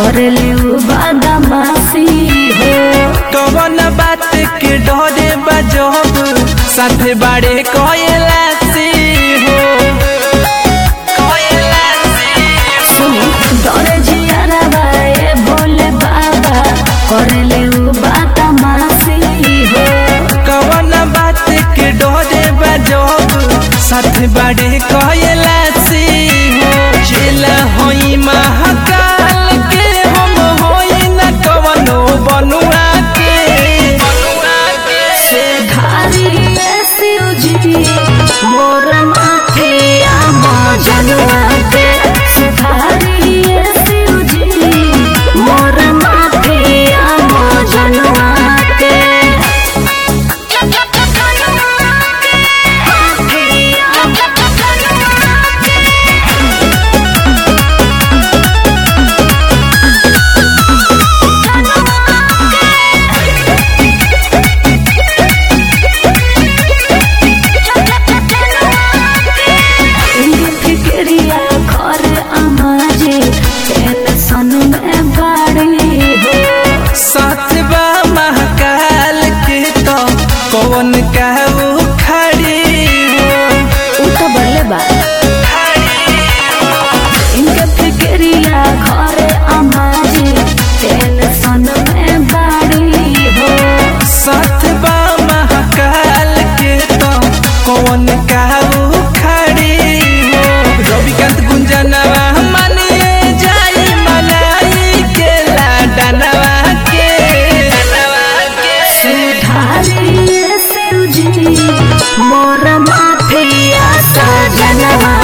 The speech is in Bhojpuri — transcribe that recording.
करले बदमाशी हो। कवन बात के डरे बजब साथे बाड़े कोयलासी हो। डरे जियारा बाए बोले बाबा करले बदमाशी हो। कवन बात के डरे बजब साथे बाड़े कोयलासी हो। चेल होई महाकाल के हम होई न कवनो बनुआ के। से धारी शिवजी मोर माथे आम जनवा के। से धारी शिवजी मोर माथे आम जनवा के। साथबा महाकाल के तो कौन कहू खड़ी हो। तो बल्ले बा इनके फिक्रिया घरे अमाजी टेंशन में बाड़ी हो। साथबा महाकाल के तो कौन कहू खड़ी हो। रविकांत गुंजनवा मानिए जाई मनाई के लाडनवा के। धारी शिवजी मोर माथे आशा जनवा